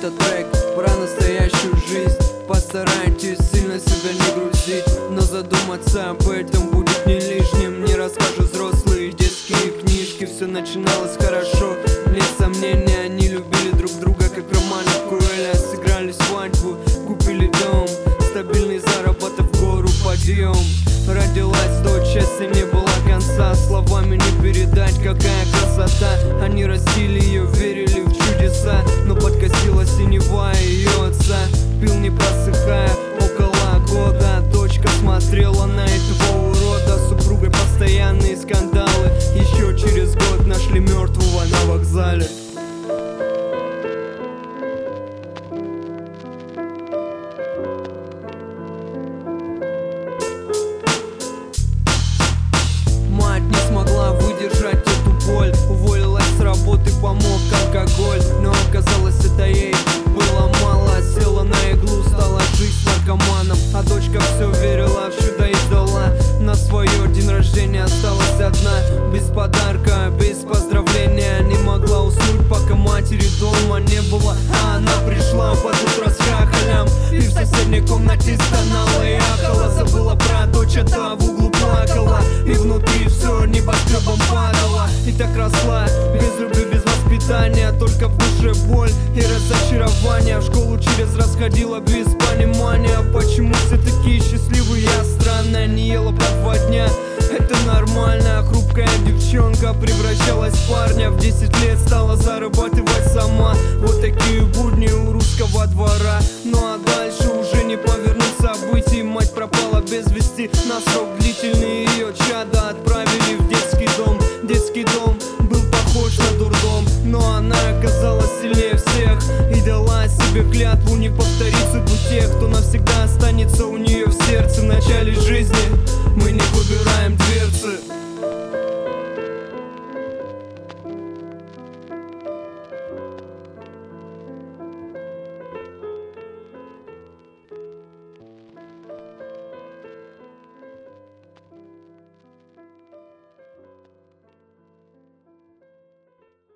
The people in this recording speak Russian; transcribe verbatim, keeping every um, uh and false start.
этот трек про настоящую жизнь. Постарайтесь сильно себя не грузить, но задуматься об этом будет не лишним. Не расскажут взрослые детские книжки. Все начиналось хорошо, нет сомнения, они любили друг друга, как Роман и Куэля. Сыграли свадьбу, купили дом, стабильный заработок, в гору подъем. Родилась дочь, счастья не было конца, словами не передать, какая красота. Они растили ее, верили в чудеса, но подкосила синева ее отца. Пил не просыхая около года, дочка смотрела на этого урода. С супругой постоянные скандалы, еще через год нашли мертвого на вокзале. Мать не смогла выдержать эту боль, уволилась с работы, помог алкоголь, но оказалось это ей было мало. Села на иглу, стала жить с наркоманом, а дочка все верила в чудо и ждала. На свое день рождения осталась одна, без подарка, без поздравления. Не могла уснуть, пока матери дома не было, а она пришла под утро с хахалем и в соседней комнате стонала и ахала. Забыла про дочь, а в углу плакала, и внутри все небоскребом падало. И так росла, без любви, без воспитания, только в душе боль и разочарование. В школу через раз ходила без понимания, почему все такие счастливые, я странная. Не ела по два дня, это нормально. Хрупкая девчонка превращалась в парня, в десять лет стала зарабатывать сама. Вот такие будни у русского двора. Ну а дальше уже не повернуть событий. Мать пропала без вести на срок длительный, ее чада отправили в детский дом. Детский дом был похож на дурдом, но она оказалась сильнее всех и дала себе клятву не повторить судьбу тех, кто навсегда останется у нее в сердце. В начале жизни